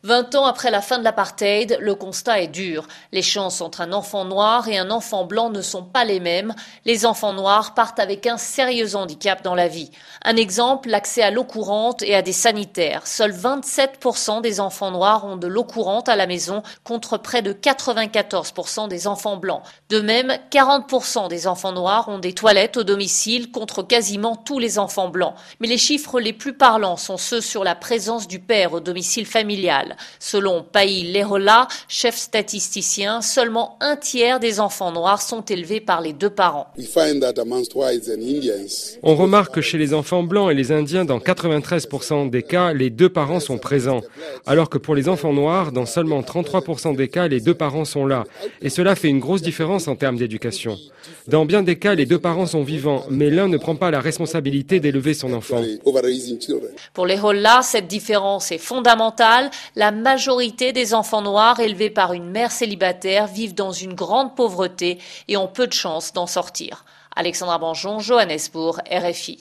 20 ans après la fin de l'apartheid, le constat est dur. Les chances entre un enfant noir et un enfant blanc ne sont pas les mêmes. Les enfants noirs partent avec un sérieux handicap dans la vie. Un exemple, l'accès à l'eau courante et à des sanitaires. Seuls 27% des enfants noirs ont de l'eau courante à la maison contre près de 94% des enfants blancs. De même, 40% des enfants noirs ont des toilettes au domicile contre quasiment tous les enfants blancs. Mais les chiffres les plus parlants sont ceux sur la présence du père au domicile familial. Selon Pai Lehola, chef statisticien, seulement un tiers des enfants noirs sont élevés par les deux parents. On remarque que chez les enfants blancs et les Indiens, dans 93% des cas, les deux parents sont présents. Alors que pour les enfants noirs, dans seulement 33% des cas, les deux parents sont là. Et cela fait une grosse différence en termes d'éducation. Dans bien des cas, les deux parents sont vivants, mais l'un ne prend pas la responsabilité d'élever son enfant. Pour Lehola, cette différence est fondamentale. La majorité des enfants noirs élevés par une mère célibataire vivent dans une grande pauvreté et ont peu de chances d'en sortir. Alexandra Banjon, Johannesburg, RFI.